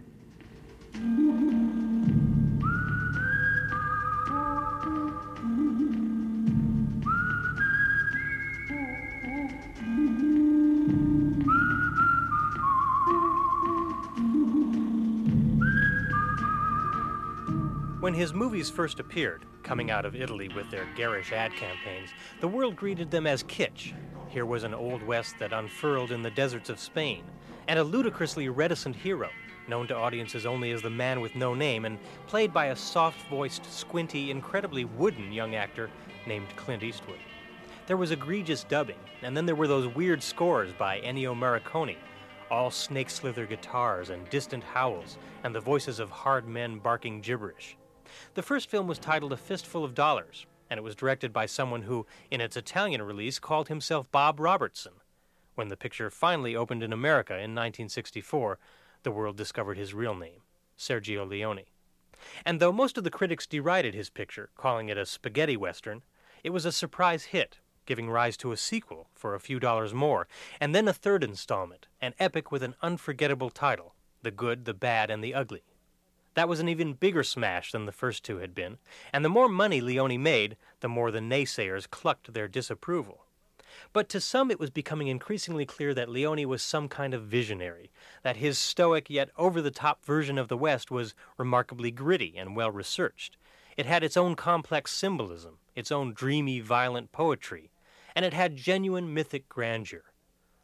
When his movies first appeared, coming out of Italy with their garish ad campaigns, the world greeted them as kitsch. Here was an Old West that unfurled in the deserts of Spain, and a ludicrously reticent hero, known to audiences only as the man with no name, and played by a soft-voiced, squinty, incredibly wooden young actor named Clint Eastwood. There was egregious dubbing, and then there were those weird scores by Ennio Morricone, all snake-slither guitars and distant howls, and the voices of hard men barking gibberish. The first film was titled A Fistful of Dollars, and it was directed by someone who, in its Italian release, called himself Bob Robertson. When the picture finally opened in America in nineteen sixty-four, the world discovered his real name, Sergio Leone. And though most of the critics derided his picture, calling it a spaghetti western, it was a surprise hit, giving rise to a sequel for a few dollars more, and then a third installment, an epic with an unforgettable title, The Good, the Bad, and the Ugly. That was an even bigger smash than the first two had been, and the more money Leone made, the more the naysayers clucked their disapproval. But to some it was becoming increasingly clear that Leone was some kind of visionary, that his stoic yet over-the-top version of the West was remarkably gritty and well-researched. It had its own complex symbolism, its own dreamy, violent poetry, and it had genuine mythic grandeur.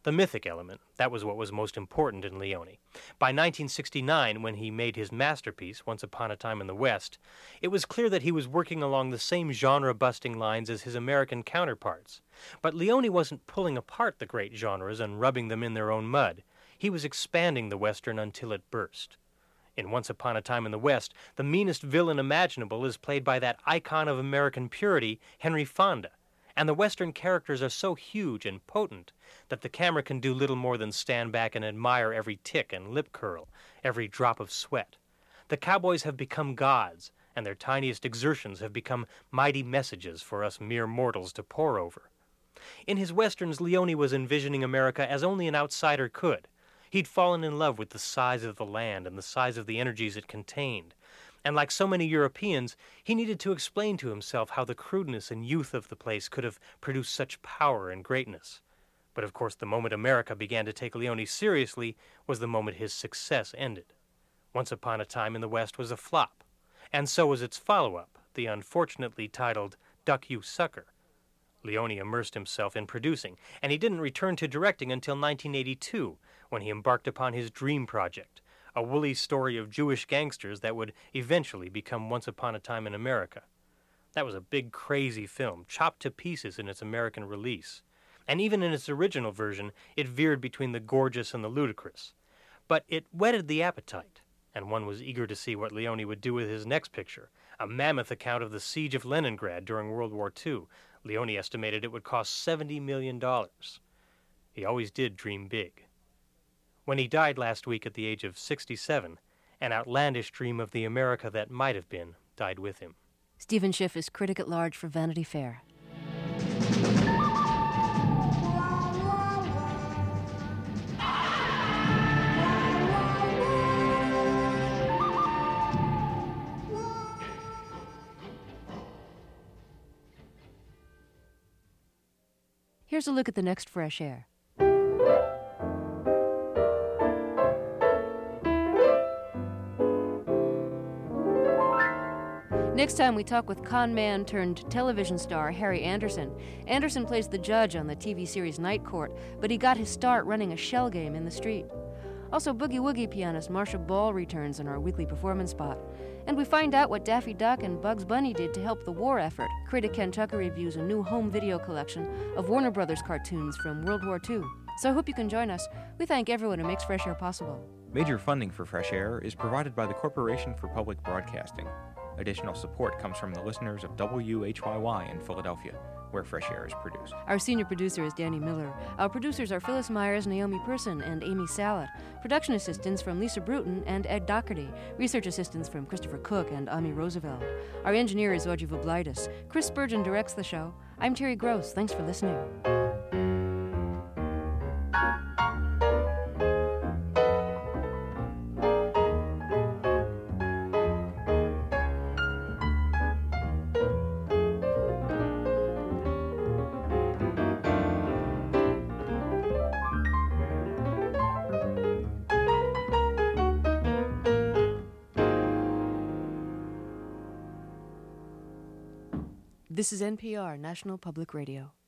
the mythic element. That was what was most important in Leone. By nineteen sixty-nine, when he made his masterpiece, Once Upon a Time in the West, it was clear that he was working along the same genre-busting lines as his American counterparts. But Leone wasn't pulling apart the great genres and rubbing them in their own mud. He was expanding the Western until it burst. In Once Upon a Time in the West, the meanest villain imaginable is played by that icon of American purity, Henry Fonda. And the Western characters are so huge and potent that the camera can do little more than stand back and admire every tick and lip curl, every drop of sweat. The cowboys have become gods, and their tiniest exertions have become mighty messages for us mere mortals to pore over. In his Westerns, Leone was envisioning America as only an outsider could. He'd fallen in love with the size of the land and the size of the energies it contained. And like so many Europeans, he needed to explain to himself how the crudeness and youth of the place could have produced such power and greatness. But of course, the moment America began to take Leone seriously was the moment his success ended. Once Upon a Time in the West was a flop, and so was its follow-up, the unfortunately titled Duck You Sucker. Leone immersed himself in producing, and he didn't return to directing until nineteen eighty-two, when he embarked upon his dream project, a woolly story of Jewish gangsters that would eventually become Once Upon a Time in America. That was a big, crazy film, chopped to pieces in its American release. And even in its original version, it veered between the gorgeous and the ludicrous. But it whetted the appetite, and one was eager to see what Leone would do with his next picture, a mammoth account of the siege of Leningrad during World War Two. Leone estimated it would cost seventy million dollars. He always did dream big. When he died last week at the age of sixty-seven, an outlandish dream of the America that might have been died with him. Stephen Schiff is critic at large for Vanity Fair. Here's a look at the next Fresh Air. Next time we talk with con man turned television star Harry Anderson. Anderson plays the judge on the T V series Night Court, but he got his start running a shell game in the street. Also, Boogie Woogie pianist Marcia Ball returns in our weekly performance spot. And we find out what Daffy Duck and Bugs Bunny did to help the war effort. Critic Ken Tucker reviews a new home video collection of Warner Brothers cartoons from World War Two. So I hope you can join us. We thank everyone who makes Fresh Air possible. Major funding for Fresh Air is provided by the Corporation for Public Broadcasting. Additional support comes from the listeners of W H Y Y in Philadelphia, where Fresh Air is produced. Our senior producer is Danny Miller. Our producers are Phyllis Myers, Naomi Person, and Amy Salat. Production assistants from Lisa Bruton and Ed Doherty. Research assistants from Christopher Cook and Ami Roosevelt. Our engineer is Audrey Vublaitis. Chris Spurgeon directs the show. I'm Terry Gross. Thanks for listening. This is N P R, National Public Radio.